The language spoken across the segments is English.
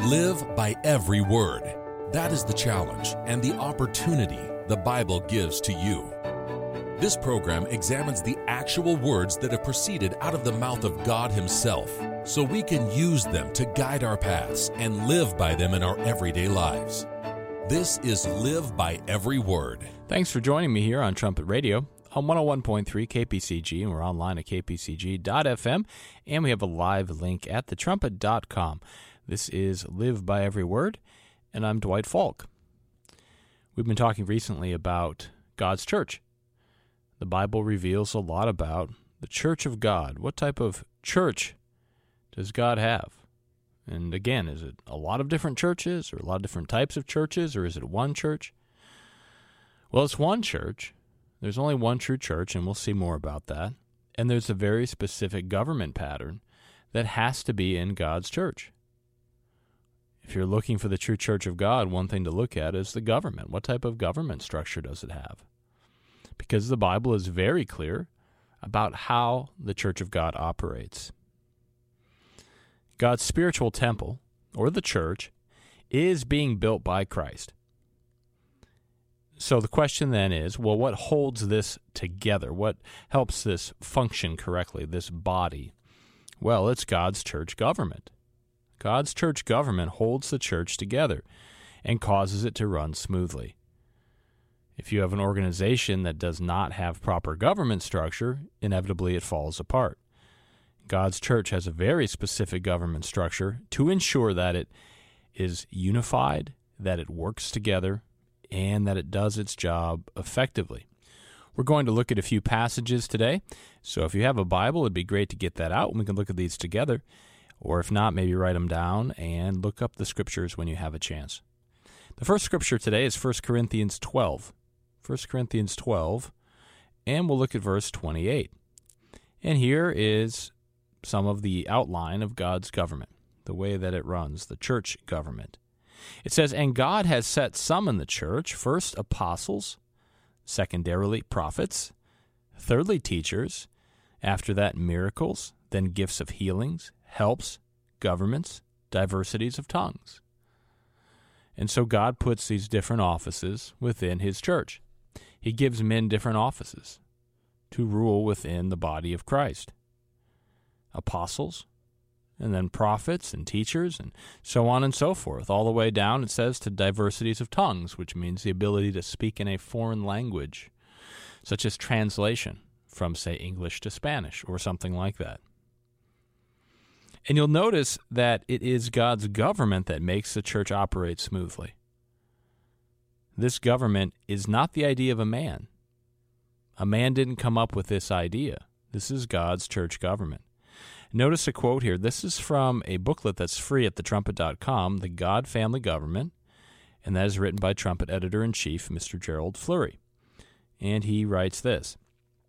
Live by every word. That is the challenge and the opportunity the Bible gives to you. This program examines the actual words that have proceeded out of the mouth of God Himself, so we can use them to guide our paths and live by them in our everyday lives. This is Live by Every Word. Thanks for joining me here on Trumpet Radio on 101.3 KPCG, and we're online at kpcg.fm, and we have a live link at thetrumpet.com. This is Live by Every Word, and I'm Dwight Falk. We've been talking recently about God's church. The Bible reveals a lot about the church of God. What type of church does God have? And again, is it a lot of different churches, or a lot of different types of churches, or is it one church? Well, it's one church. There's only one true church, and we'll see more about that. And there's a very specific government pattern that has to be in God's church. If you're looking for the true church of God, one thing to look at is the government. What type of government structure does it have? Because the Bible is very clear about how the church of God operates. God's spiritual temple, or the church, is being built by Christ. So the question then is, well, what holds this together? What helps this function correctly, this body? Well, it's God's church government. God's church government holds the church together and causes it to run smoothly. If you have an organization that does not have proper government structure, inevitably it falls apart. God's church has a very specific government structure to ensure that it is unified, that it works together, and that it does its job effectively. We're going to look at a few passages today, so if you have a Bible, it'd be great to get that out and we can look at these together. Or if not, maybe write them down and look up the scriptures when you have a chance. The first scripture today is 1 Corinthians 12. 1 Corinthians 12, and we'll look at verse 28. And here is some of the outline of God's government, the way that it runs, the church government. It says, "And God has set some in the church, first apostles, secondarily prophets, thirdly teachers, after that miracles, then gifts of healings, helps, governments, diversities of tongues." And so God puts these different offices within His church. He gives men different offices to rule within the body of Christ. Apostles, and then prophets and teachers, and so on and so forth. All the way down, it says, to diversities of tongues, which means the ability to speak in a foreign language, such as translation from, say, English to Spanish, or something like that. And you'll notice that it is God's government that makes the church operate smoothly. This government is not the idea of a man. A man didn't come up with this idea. This is God's church government. Notice a quote here. This is from a booklet that's free at thetrumpet.com, The God Family Government, and that is written by Trumpet Editor-in-Chief, Mr. Gerald Flurry. And he writes this: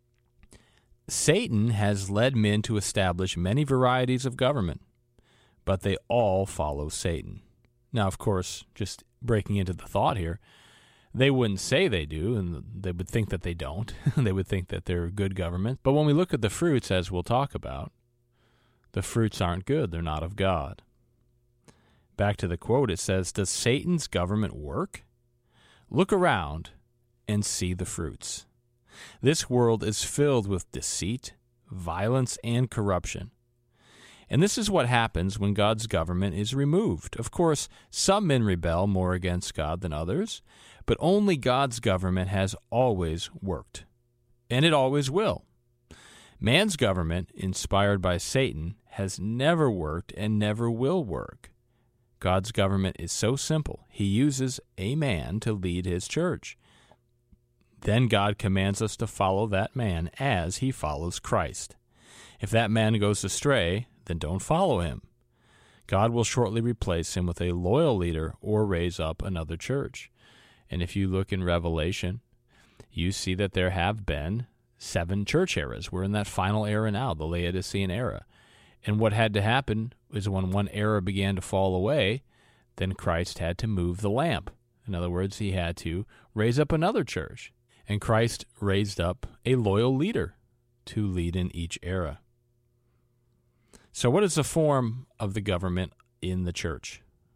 "Satan has led men to establish many varieties of government, but they all follow Satan." Now, of course, just breaking into the thought here, they wouldn't say they do, and they would think that they don't. They would think that they're good government. But when we look at the fruits, as we'll talk about, the fruits aren't good. They're not of God. Back to the quote, it says, "Does Satan's government work? Look around and see the fruits. This world is filled with deceit, violence, and corruption. And this is what happens when God's government is removed. Of course, some men rebel more against God than others, but only God's government has always worked, and it always will. Man's government, inspired by Satan, has never worked and never will work. God's government is so simple. He uses a man to lead His church. Then God commands us to follow that man as He follows Christ. If that man goes astray, then don't follow him. God will shortly replace him with a loyal leader or raise up another church. And if you look in Revelation, you see that there have been 7 church eras. We're in that final era now, the Laodicean era. And what had to happen is when one era began to fall away, then Christ had to move the lamp. In other words, He had to raise up another church. And Christ raised up a loyal leader to lead in each era. So what is the form of the government in the church?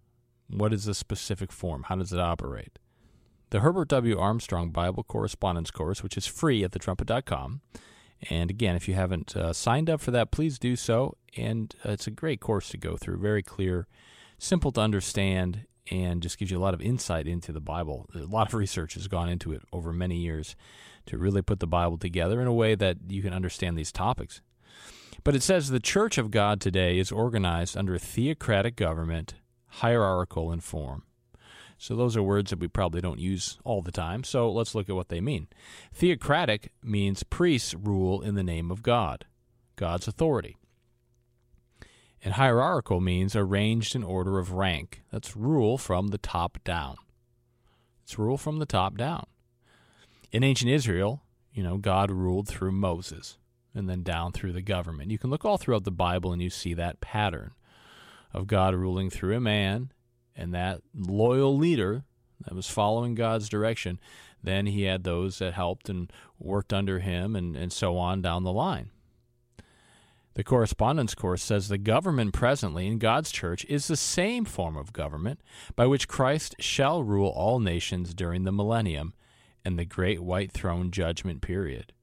What is the specific form? How does it operate? The Herbert W. Armstrong Bible Correspondence Course, which is free at thetrumpet.com. And again, if you haven't signed up for that, please do so. And it's a great course to go through. Very clear, simple to understand, and just gives you a lot of insight into the Bible. A lot of research has gone into it over many years to really put the Bible together in a way that you can understand these topics. But it says the Church of God today is organized under a theocratic government, hierarchical in form. So those are words that we probably don't use all the time, so let's look at what they mean. Theocratic means priests rule in the name of God, God's authority. And hierarchical means arranged in order of rank. That's rule from the top down. It's rule from the top down. In ancient Israel, God ruled through Moses and then down through the government. You can look all throughout the Bible and you see that pattern of God ruling through a man, and that loyal leader that was following God's direction. Then he had those that helped and worked under him, and so on down the line. The Correspondence Course says the government presently in God's church is the same form of government by which Christ shall rule all nations during the millennium and the great white throne judgment period.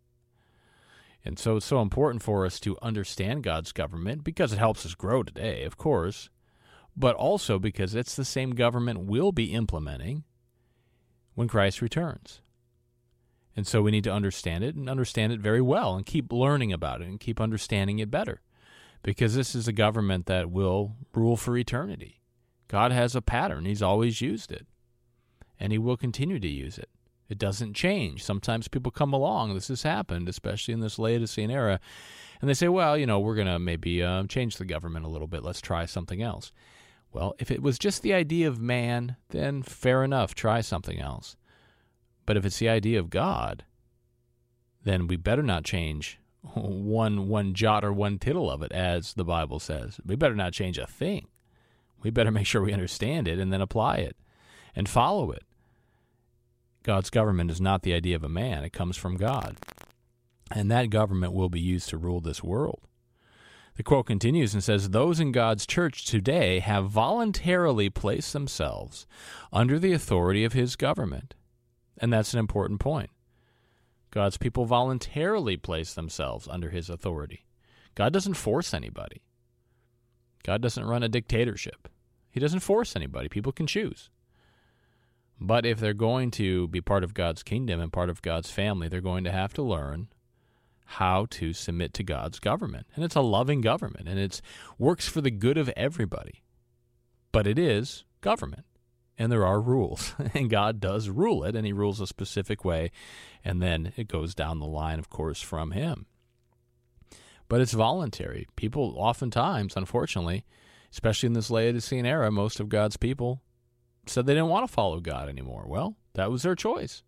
And so it's so important for us to understand God's government because it helps us grow today, of course, but also because it's the same government we'll be implementing when Christ returns. And so we need to understand it and understand it very well and keep learning about it and keep understanding it better, because this is a government that will rule for eternity. God has a pattern. He's always used it, and he will continue to use it. It doesn't change. Sometimes people come along, this has happened, especially in this Laodicean era, and they say, well, we're going to maybe change the government a little bit. Let's try something else. Well, if it was just the idea of man, then fair enough, try something else. But if it's the idea of God, then we better not change one jot or one tittle of it, as the Bible says. We better not change a thing. We better make sure we understand it and then apply it and follow it. God's government is not the idea of a man. It comes from God. And that government will be used to rule this world. The quote continues and says, those in God's church today have voluntarily placed themselves under the authority of his government. And that's an important point. God's people voluntarily place themselves under his authority. God doesn't force anybody. God doesn't run a dictatorship. He doesn't force anybody. People can choose. But if they're going to be part of God's kingdom and part of God's family, they're going to have to learn how to submit to God's government. And it's a loving government, and it works for the good of everybody. But it is government, and there are rules, and God does rule it, and he rules a specific way, and then it goes down the line, of course, from him. But it's voluntary. People oftentimes, unfortunately, especially in this Laodicean era, most of God's people said they didn't want to follow God anymore. Well, that was their choice.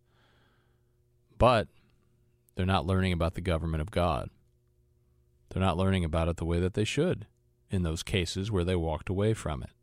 But they're not learning about the government of God. They're not learning about it the way that they should in those cases where they walked away from it.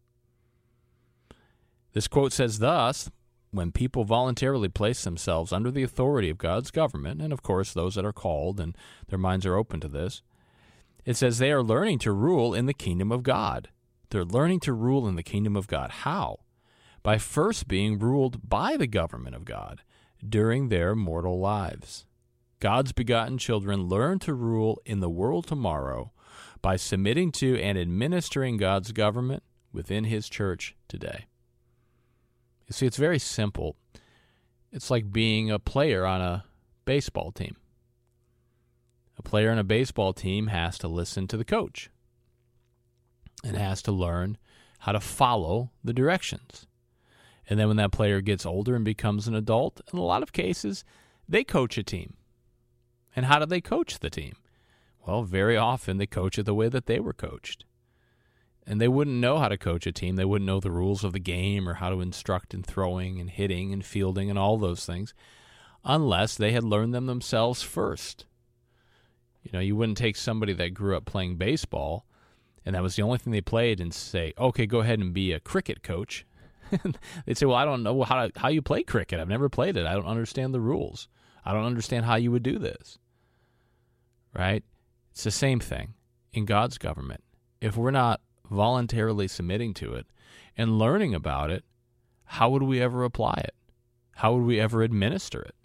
This quote says, thus, when people voluntarily place themselves under the authority of God's government, and of course those that are called and their minds are open to this, it says they are learning to rule in the kingdom of God. They're learning to rule in the kingdom of God. How? By first being ruled by the government of God during their mortal lives. God's begotten children learn to rule in the world tomorrow by submitting to and administering God's government within his church today. You see, it's very simple. It's like being a player on a baseball team. A player on a baseball team has to listen to the coach and has to learn how to follow the directions. And then when that player gets older and becomes an adult, in a lot of cases, they coach a team. And how do they coach the team? Well, very often they coach it the way that they were coached. And they wouldn't know how to coach a team. They wouldn't know the rules of the game or how to instruct in throwing and hitting and fielding and all those things unless they had learned them themselves first. You wouldn't take somebody that grew up playing baseball and that was the only thing they played and say, okay, go ahead and be a cricket coach. They'd say, well, I don't know how you play cricket. I've never played it. I don't understand the rules. I don't understand how you would do this. Right? It's the same thing in God's government. If we're not voluntarily submitting to it and learning about it, how would we ever apply it? How would we ever administer it?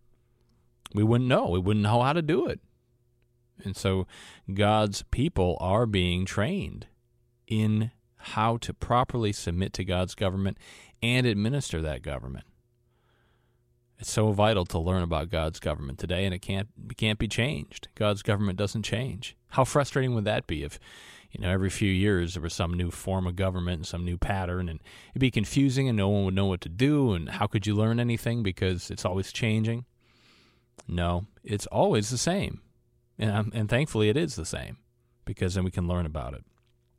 We wouldn't know. We wouldn't know how to do it. And so God's people are being trained in how to properly submit to God's government and administer that government. It's so vital to learn about God's government today, and it can't be changed. God's government doesn't change. How frustrating would that be if, every few years there was some new form of government and some new pattern, and it'd be confusing and no one would know what to do, and how could you learn anything because it's always changing? No, it's always the same. And thankfully it is the same, because then we can learn about it.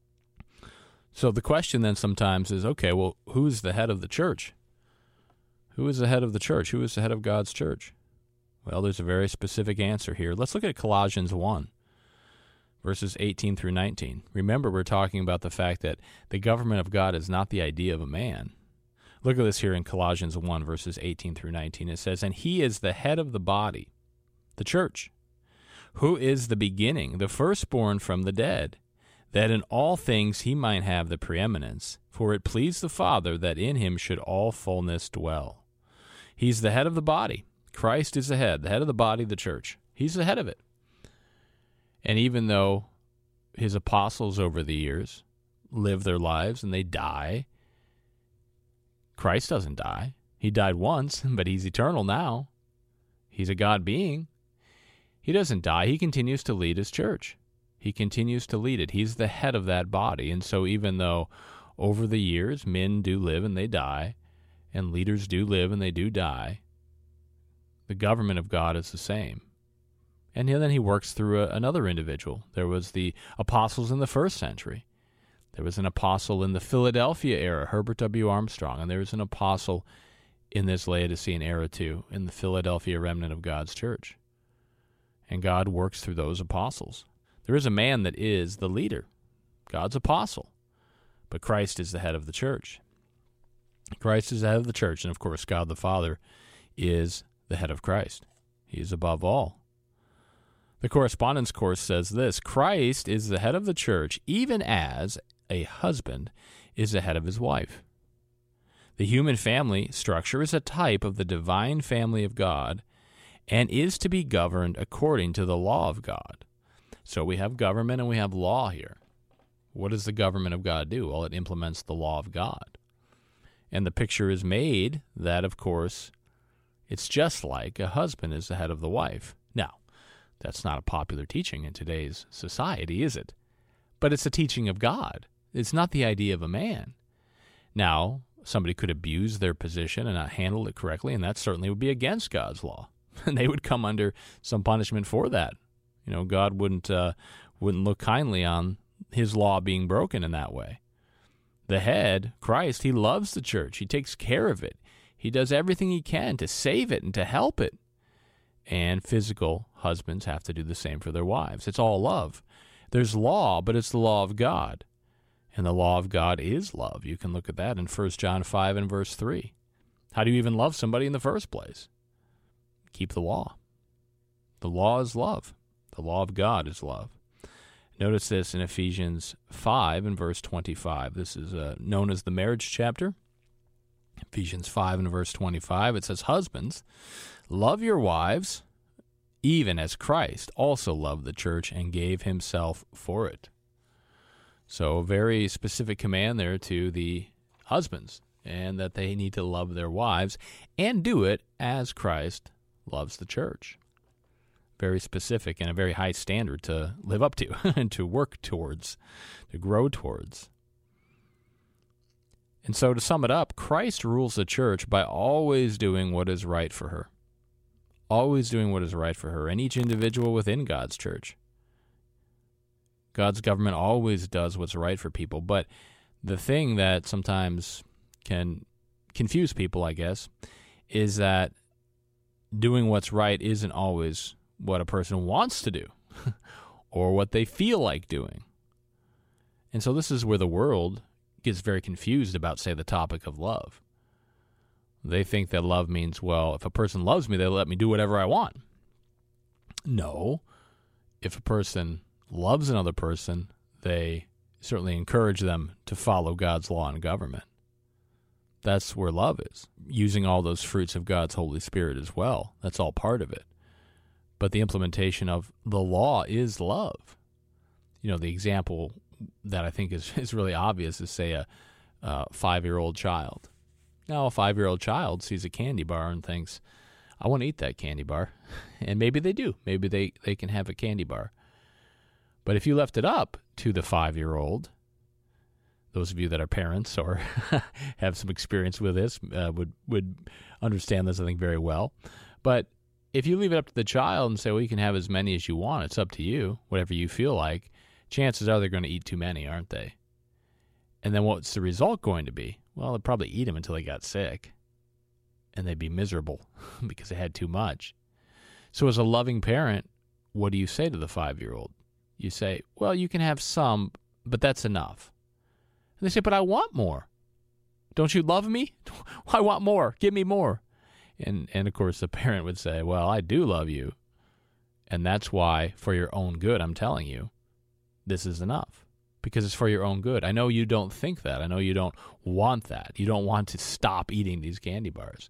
So the question then sometimes is, okay, well, who's the head of the church? Who is the head of the church? Who is the head of God's church? Well, there's a very specific answer here. Let's look at Colossians 1, verses 18 through 19. Remember, we're talking about the fact that the government of God is not the idea of a man. Look at this here in Colossians 1, verses 18 through 19. It says, "And he is the head of the body, the church, who is the beginning, the firstborn from the dead, that in all things he might have the preeminence. For it pleased the Father that in him should all fullness dwell." He's the head of the body. Christ is the head of the body, the church. He's the head of it. And even though his apostles over the years live their lives and they die, Christ doesn't die. He died once, but he's eternal now. He's a God being. He doesn't die. He continues to lead his church. He continues to lead it. He's the head of that body. And so even though over the years men do live and they die, and leaders do live and they do die, the government of God is the same. And then he works through another individual. There was the apostles in the first century. There was an apostle in the Philadelphia era, Herbert W. Armstrong, and there was an apostle in this Laodicean era too, in the Philadelphia remnant of God's church. And God works through those apostles. There is a man that is the leader, God's apostle, but Christ is the head of the church. Christ is the head of the church, and of course God the Father is the head of Christ. He is above all. The correspondence course says this: Christ is the head of the church, even as a husband is the head of his wife. The human family structure is a type of the divine family of God and is to be governed according to the law of God. So we have government and we have law here. What does the government of God do? Well, it implements the law of God. And the picture is made that, of course, it's just like a husband is the head of the wife. Now, that's not a popular teaching in today's society, is it? But it's a teaching of God. It's not the idea of a man. Now, somebody could abuse their position and not handle it correctly, and that certainly would be against God's law. And they would come under some punishment for that. God wouldn't look kindly on his law being broken in that way. The head, Christ, he loves the church. He takes care of it. He does everything he can to save it and to help it. And physical husbands have to do the same for their wives. It's all love. There's law, but it's the law of God. And the law of God is love. You can look at that in 1 John 5 and verse 3. How do you even love somebody in the first place? Keep the law. The law is love. The law of God is love. Notice this in Ephesians 5 and verse 25. This is known as the marriage chapter. Ephesians 5 and verse 25, it says, "Husbands, love your wives, even as Christ also loved the church and gave himself for it." So a very specific command there to the husbands, and that they need to love their wives and do it as Christ loves the church. Very specific and a very high standard to live up to and to work towards, to grow towards. And so to sum it up, Christ rules the church by always doing what is right for her. Always doing what is right for her and each individual within God's church. God's government always does what's right for people, but the thing that sometimes can confuse people, I guess, is that doing what's right isn't always what a person wants to do or what they feel like doing. And so this is where the world gets very confused about, say, the topic of love. They think that love means, well, if a person loves me, they'll let me do whatever I want. No. If a person loves another person, they certainly encourage them to follow God's law and government. That's where love is, using all those fruits of God's Holy Spirit as well. That's all part of it. But the implementation of the law is love. The example that I think is really obvious is, say, a 5-year-old child. Now, a 5-year-old child sees a candy bar and thinks, I want to eat that candy bar. And maybe they do. Maybe they can have a candy bar. But if you left it up to the 5-year-old, those of you that are parents or have some experience with this would understand this, I think, very well. But if you leave it up to the child and say, well, you can have as many as you want, it's up to you, whatever you feel like, chances are they're going to eat too many, aren't they? And then what's the result going to be? Well, they'd probably eat them until they got sick, and they'd be miserable because they had too much. So as a loving parent, what do you say to the 5-year-old? You say, well, you can have some, but that's enough. And they say, but I want more. Don't you love me? I want more. Give me more. And of course, the parent would say, well, I do love you. And that's why, for your own good, I'm telling you, this is enough. Because it's for your own good. I know you don't think that. I know you don't want that. You don't want to stop eating these candy bars.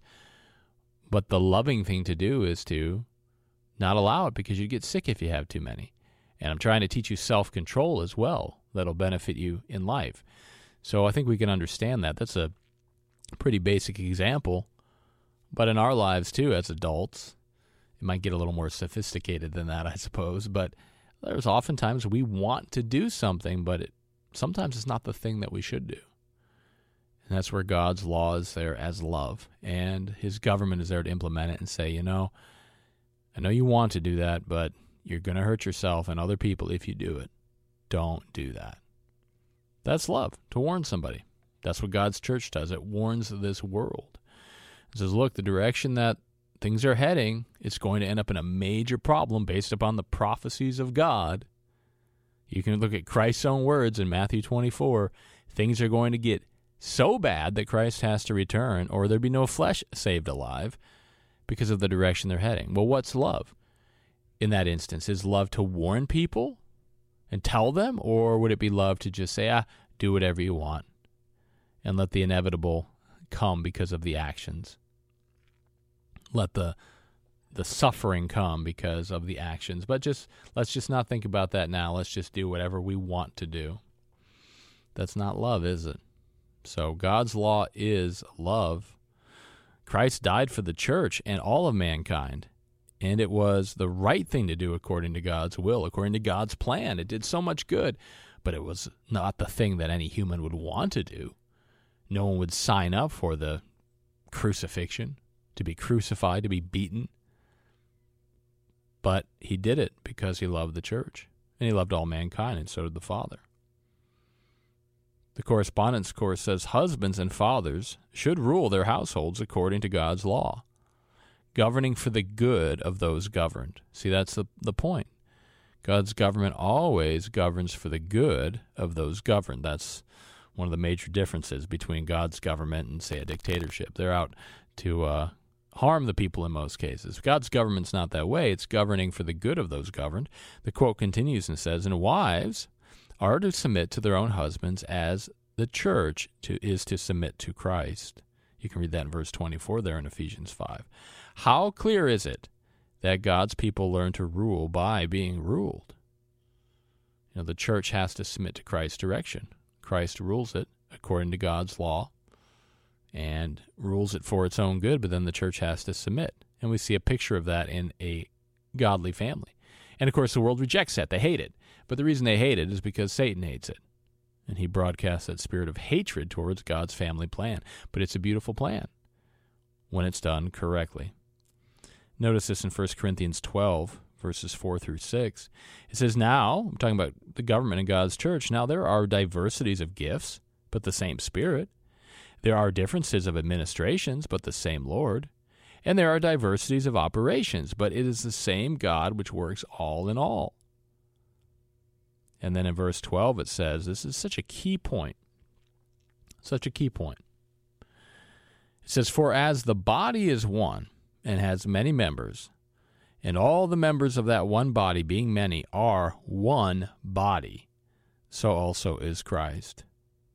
But the loving thing to do is to not allow it, because you get sick if you have too many. And I'm trying to teach you self-control as well. That'll benefit you in life. So I think we can understand that. That's a pretty basic example. But in our lives, too, as adults, it might get a little more sophisticated than that, I suppose. But there's oftentimes we want to do something, but sometimes it's not the thing that we should do. And that's where God's law is there as love. And his government is there to implement it and say, I know you want to do that, but you're going to hurt yourself and other people if you do it. Don't do that. That's love, to warn somebody. That's what God's church does. It warns this world. It says, look, the direction that things are heading, it's going to end up in a major problem based upon the prophecies of God. You can look at Christ's own words in Matthew 24. Things are going to get so bad that Christ has to return, or there'd be no flesh saved alive because of the direction they're heading. Well, what's love? In that instance, is love to warn people and tell them, or would it be love to just say, do whatever you want and let the inevitable come because of the actions? Let the suffering come because of the actions. But let's just not think about that now. Let's just do whatever we want to do. That's not love, is it? So God's law is love. Christ died for the church and all of mankind. And it was the right thing to do according to God's will, according to God's plan. It did so much good, but it was not the thing that any human would want to do. No one would sign up for the crucifixion, to be crucified, to be beaten. But he did it because he loved the church, and he loved all mankind, and so did the Father. The correspondence course says husbands and fathers should rule their households according to God's law, governing for the good of those governed. See, that's the point. God's government always governs for the good of those governed. That's one of the major differences between God's government and, say, a dictatorship. They're out to harm the people in most cases. God's government's not that way. It's governing for the good of those governed. The quote continues and says, and wives are to submit to their own husbands as the church is to submit to Christ. You can read that in verse 24 there in Ephesians 5. How clear is it that God's people learn to rule by being ruled? The church has to submit to Christ's direction. Christ rules it according to God's law and rules it for its own good, but then the church has to submit. And we see a picture of that in a godly family. And, of course, the world rejects that. They hate it. But the reason they hate it is because Satan hates it. And he broadcasts that spirit of hatred towards God's family plan. But it's a beautiful plan when it's done correctly. Notice this in 1 Corinthians 12, verses 4 through 6. It says, now, I'm talking about the government in God's church, now there are diversities of gifts, but the same Spirit. There are differences of administrations, but the same Lord. And there are diversities of operations, but it is the same God which works all in all. And then in verse 12 it says, this is such a key point. Such a key point. It says, for as the body is one and has many members, and all the members of that one body, being many, are one body, so also is Christ.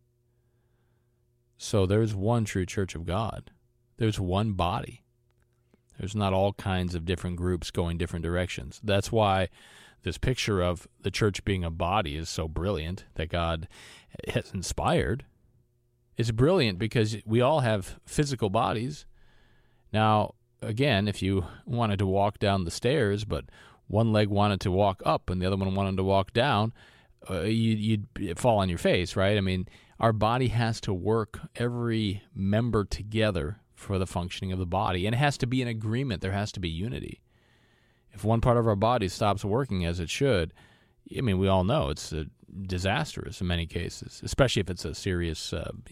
So there's one true church of God. There's one body. There's not all kinds of different groups going different directions. That's why this picture of the church being a body is so brilliant, that God has inspired. It's brilliant because we all have physical bodies. Now, again, if you wanted to walk down the stairs, but one leg wanted to walk up and the other one wanted to walk down, you'd fall on your face, right? I mean, our body has to work, every member together, for the functioning of the body. And it has to be an agreement. There has to be unity. If one part of our body stops working as it should, I mean, we all know it's disastrous in many cases, especially if it's a serious,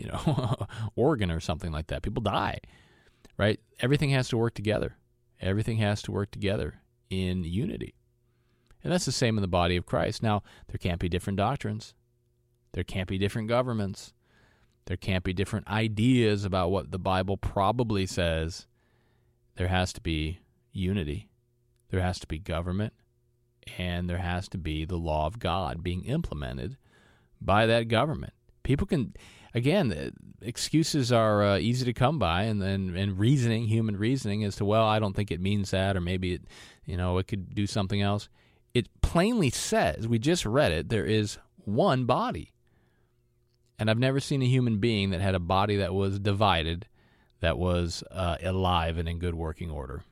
organ or something like that. People die, right? Everything has to work together. Everything has to work together in unity. And that's the same in the body of Christ. Now, there can't be different doctrines. There can't be different governments. There can't be different ideas about what the Bible probably says. There has to be unity. There has to be government. And there has to be the law of God being implemented by that government. People can, again, excuses are easy to come by, and reasoning, human reasoning as to, well, I don't think it means that, or maybe it, it could do something else. It plainly says, we just read it, there is one body. And I've never seen a human being that had a body that was divided, that was alive and in good working order.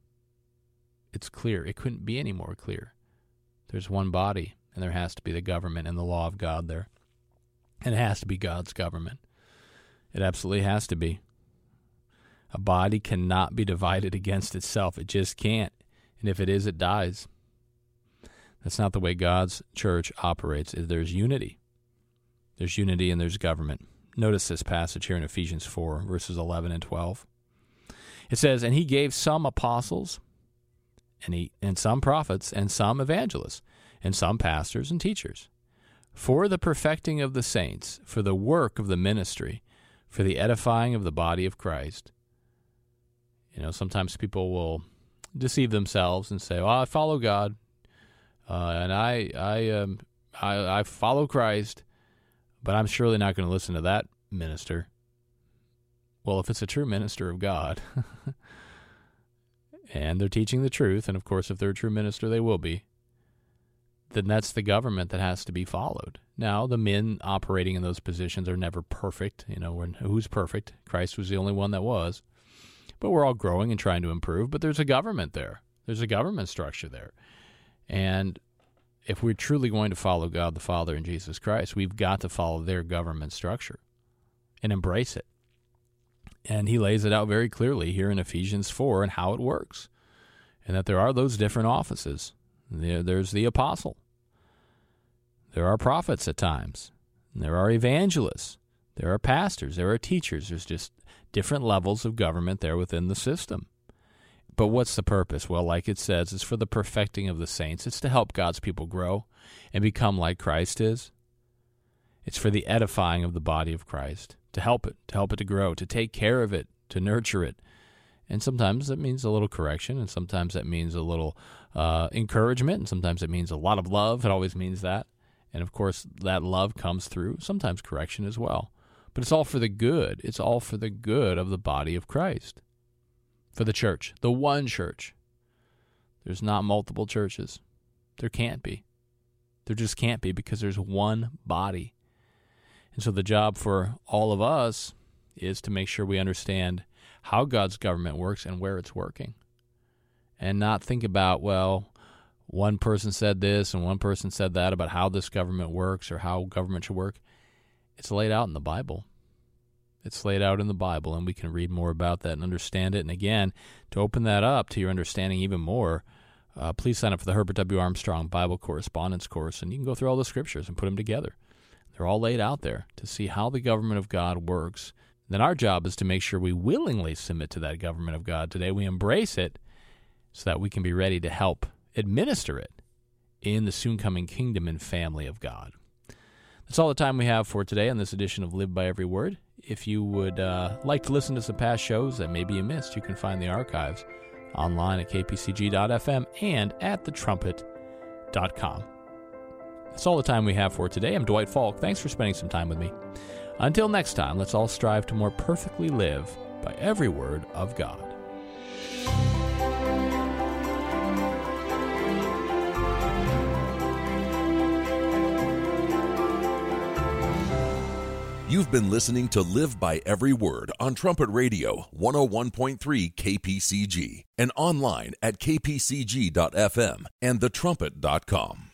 It's clear. It couldn't be any more clear. There's one body, and there has to be the government and the law of God there. And it has to be God's government. It absolutely has to be. A body cannot be divided against itself. It just can't. And if it is, it dies. That's not the way God's church operates. There's unity. There's unity and there's government. Notice this passage here in Ephesians 4, verses 11 and 12. It says, "And he gave some apostles, and some prophets, and some evangelists, and some pastors and teachers, for the perfecting of the saints, for the work of the ministry, for the edifying of the body of Christ." Sometimes people will deceive themselves and say, "Well, I follow God, and I follow Christ, but I'm surely not going to listen to that minister." Well, if it's a true minister of God, and they're teaching the truth, and of course if they're a true minister they will be, then that's the government that has to be followed. Now, the men operating in those positions are never perfect. Who's perfect? Christ was the only one that was. But we're all growing and trying to improve, but there's a government there. There's a government structure there. And if we're truly going to follow God the Father and Jesus Christ, we've got to follow their government structure and embrace it. And he lays it out very clearly here in Ephesians 4 and how it works, and that there are those different offices. There's the apostle. There are prophets at times. There are evangelists. There are pastors. There are teachers. There's just different levels of government there within the system. But what's the purpose? Well, like it says, it's for the perfecting of the saints. It's to help God's people grow and become like Christ is. It's for the edifying of the body of Christ, to help it to grow, to take care of it, to nurture it. And sometimes that means a little correction, and sometimes that means a little encouragement, and sometimes it means a lot of love. It always means that. And, of course, that love comes through sometimes correction as well. But it's all for the good. It's all for the good of the body of Christ. For the church, the one church. There's not multiple churches. There can't be. There just can't be, because there's one body. And so the job for all of us is to make sure we understand how God's government works and where it's working. And not think about, well, one person said this and one person said that about how this government works or how government should work. It's laid out in the Bible. It's laid out in the Bible, and we can read more about that and understand it. And again, to open that up to your understanding even more, please sign up for the Herbert W. Armstrong Bible Correspondence Course, and you can go through all the scriptures and put them together. They're all laid out there to see how the government of God works. Then our job is to make sure we willingly submit to that government of God today. We embrace it so that we can be ready to help administer it in the soon-coming kingdom and family of God. That's all the time we have for today on this edition of Live by Every Word. If you would like to listen to some past shows that maybe you missed, you can find the archives online at kpcg.fm and at thetrumpet.com. That's all the time we have for today. I'm Dwight Falk. Thanks for spending some time with me. Until next time, let's all strive to more perfectly live by every word of God. You've been listening to Live by Every Word on Trumpet Radio 101.3 KPCG and online at kpcg.fm and thetrumpet.com.